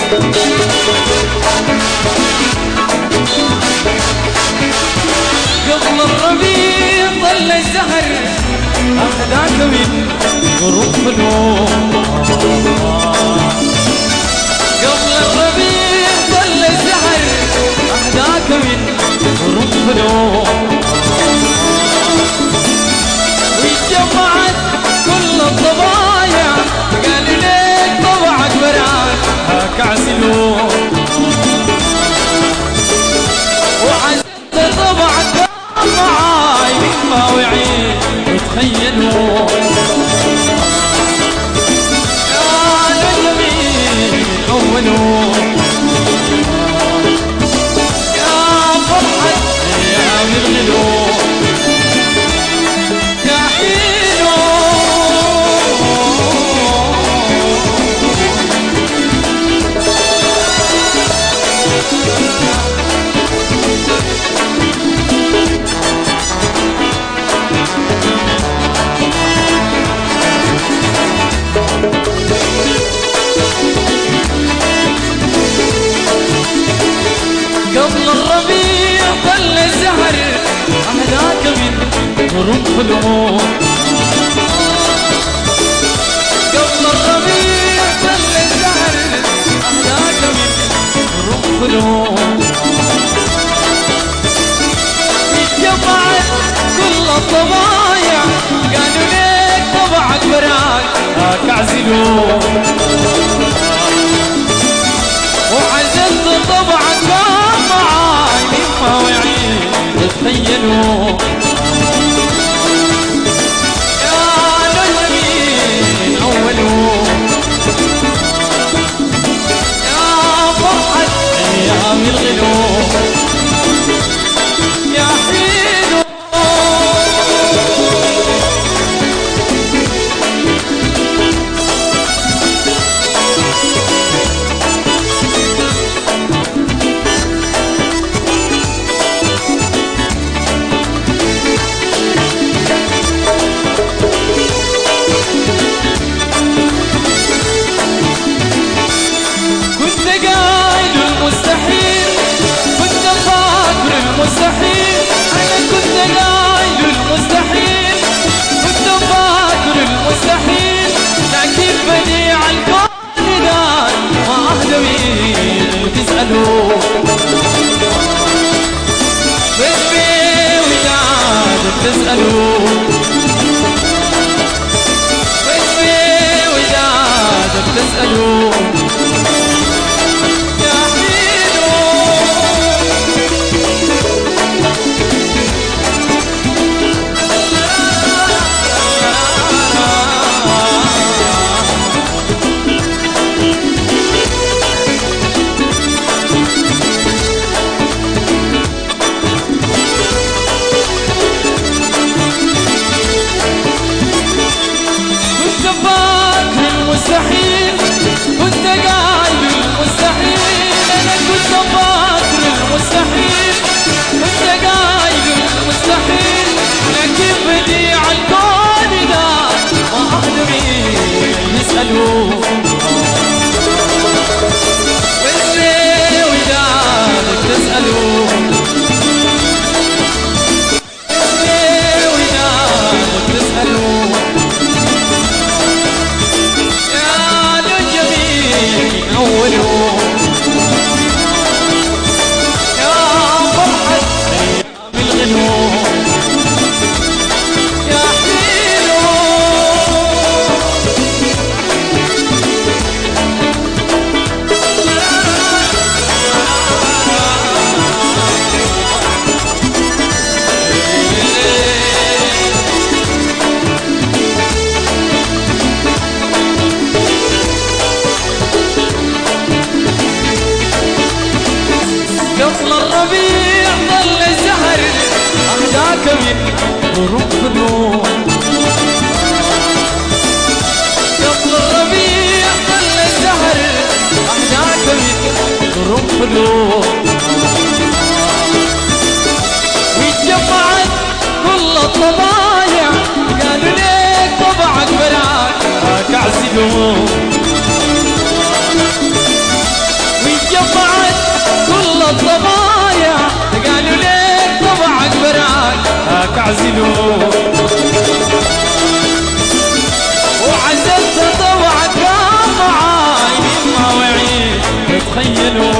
قبل الربيع ظل الزهر أخذاك من غروب النوم. قبل الربيع ظل الزهر أخذاك من غروب النوم. واتجمعت كل الطبايع قالوا ليك طبعك براد هاك عسلوم. وعزت طبعك معاي ما وعيد وتخيلوا يا نجمي أولوا يا فرحة يا مغللوا يا حيلو. قبل الربيع ظل الزهر أهداك من غروب الأمور. قبل الربيع ظل الزهر أهداك من غروب الأمور. اتجمعت كل الطبايع قالوا ليك طبعك براك هاك عزلوه. وعزلت طبعك معاي ما وعيد تخيلوا يا نجمي أولوا يا فرحة أيام الغلو يا حيلو. مستحيل أنا كنت قايل المستحيل كنت فاكر المستحيل لكن بديع الكون ذا ما أهدى مين تسألوا بسبي ودادك تسألوا بسبي ودادك تسألوا مستحيل كنت قايل المستحيل أنا كنت فاكر المستحيل كنت قايل المستحيل لكن بديع الكون ذا ما أهدى مين يسألوا بسبي ودادك تسألوا بسبي ودادك تسألوا أولوا يا فرحة أيام الغنو يا حيلو. قبل الربيع ظل الزهر أهداك من غروب النور. قبل الربيع ظل الزهر أهداك من غروب النور. واتجمعت كل الطبايع قالوا ليك طبعك براك هاك عزلوه ينازلوا وعزلت طوعك معاي ما وعيد تتخيلوا